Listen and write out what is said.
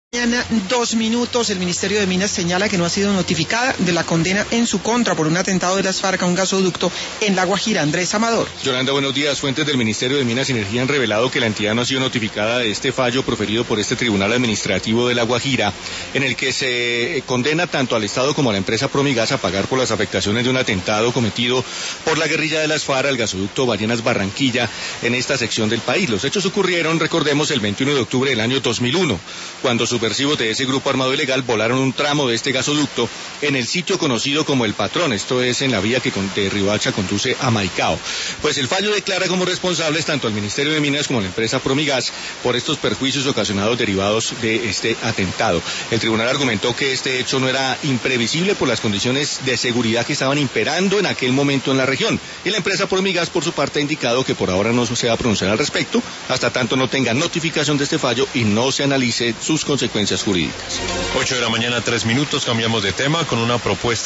Mañana, 2 minutos, el Ministerio de Minas señala que no ha sido notificada de la condena en su contra por un atentado de las FARC a un gasoducto en La Guajira. Andrés Amador. Yolanda, buenos días. Fuentes del Ministerio de Minas y Energía han revelado que la entidad no ha sido notificada de este fallo proferido por este Tribunal Administrativo de La Guajira, en el que se condena tanto al Estado como a la empresa Promigas a pagar por las afectaciones de un atentado cometido por la guerrilla de las FARC al gasoducto Ballenas Barranquilla en esta sección del país. Los hechos ocurrieron, recordemos, el 21 de octubre del año 2001, cuando subversivos de ese grupo armado ilegal volaron un tramo de este gasoducto en el sitio conocido como El Patrón, esto es en la vía que de Riohacha conduce a Maicao. Pues el fallo declara como responsables tanto al Ministerio de Minas como a la empresa Promigas por estos perjuicios ocasionados derivados de este atentado. El tribunal argumentó que este hecho no era imprevisible por las condiciones de seguridad que estaban imperando en aquel momento en la región, y la empresa Promigas por su parte ha indicado que por ahora no se va a pronunciar al respecto hasta tanto no tenga notificación de este fallo y no se analice sus consecuencias jurídicas. 8 de la mañana, 3 minutos, cambiamos de tema con una propuesta